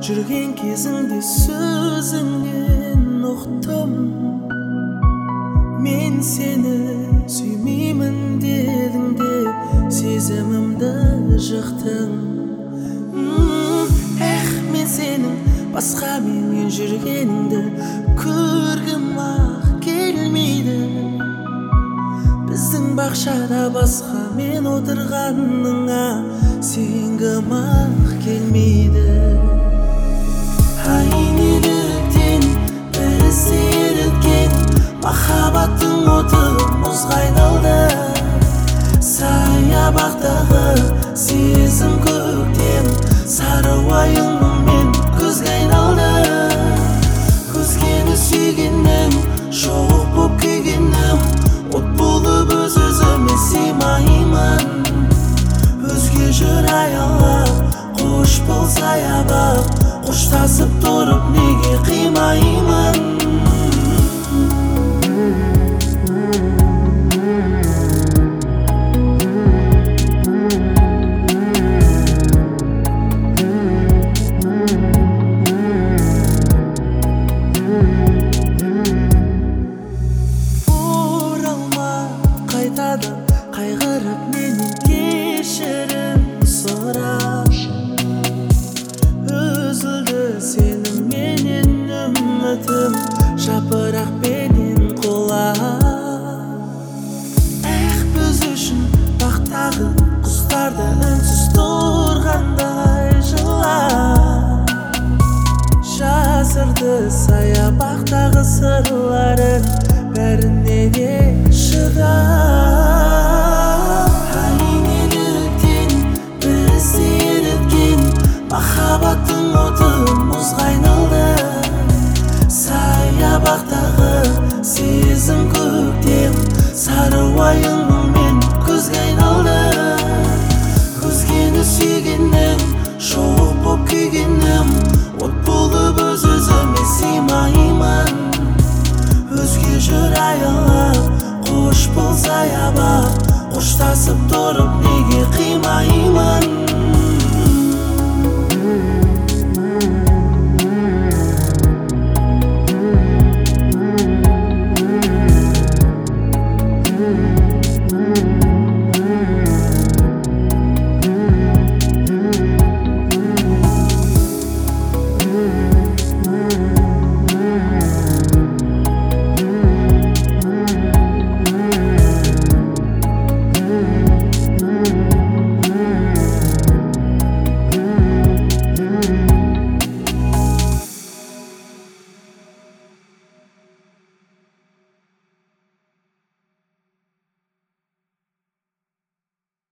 жүрген кезіңде сөзіңнен ұқтым. Мен сені сүймеймін дедің де сезімімді жықтың. Мен сенің басқа менен жүргеніңді көргім ақ келмейді. Біздің бақшада басқа мен отырғаныңа сенгім ақ келмейді. Ай, неліктен бізді еріткен махаббаттың оты мұзға айналды. Саябақтағы сезім көктем, сары уайыммен көзге айналды. Өзгені сүйгенім, жоқ боп күйгенім, от болып өз-өзіме сыймаймын. Өзге жүр аялап, қош бол саябақ, қоштасып